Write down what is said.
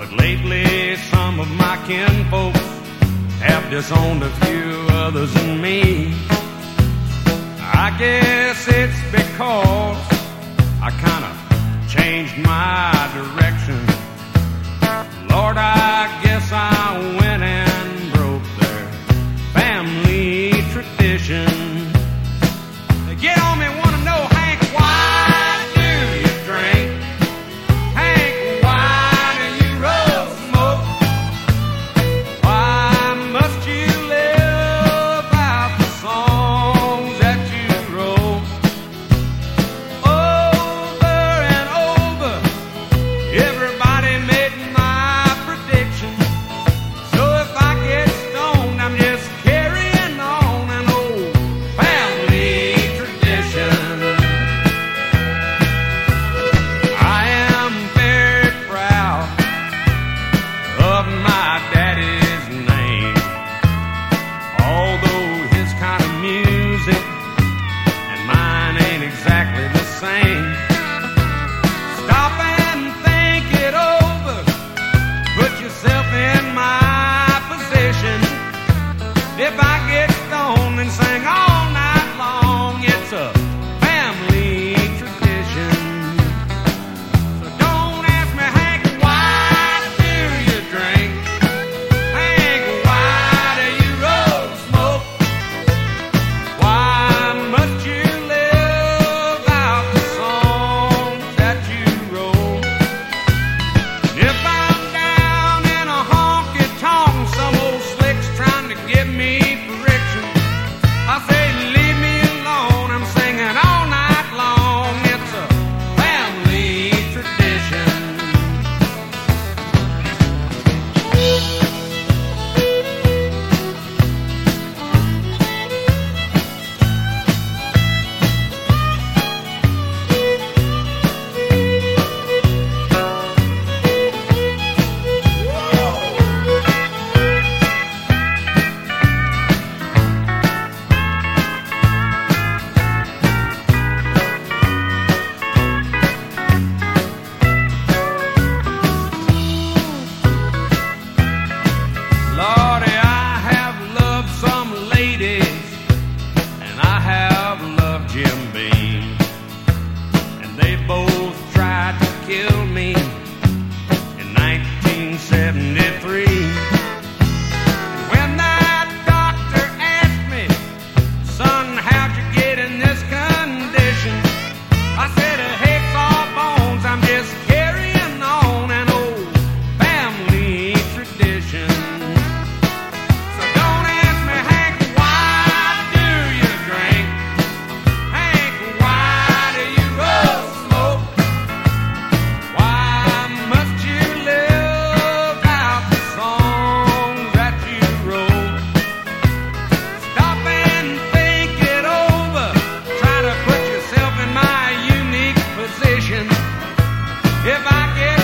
But lately some of my kinfolks have disowned a few others than me. I guess it's because I kind of changed my direction. Lord, I guess I went and broke their family tradition. They get on me, want to know, Hank, why do you drink? Hank, why do you roll smoke? Why must you live out the songs that you wrote? Over and over, everybody made my prediction. So if I get stoned, I'm just carrying on an old family tradition. I am very proud of my daddy's name, although his kind of music and mine ain't exactly the same. Stop and think it over. Put yourself in my position. If I get stoned and sing all night long, it's a family tradition. So don't ask me, Hank, why do you drink? Hank, why do you roll smoke? Why must you live out the songs that you wrote? If I'm down in a honky-tonk, some old slick's trying to give me friction, I say, leave me alone, I'm singing all night long. It's a family tradition. Lordy, I have loved some ladies, and I have loved Jim Beam, and they both tried to kill me in 1973. And when that doctor asked me, son, how'd you get in this condition? I said, hey, bones, I'm just carrying on an old family tradition. So don't ask me, Hank, why do you drink? Hank, why do you roll smoke? Why must you live out the songs that you wrote? Stop and think it over. Try to put yourself in my unique position. If I get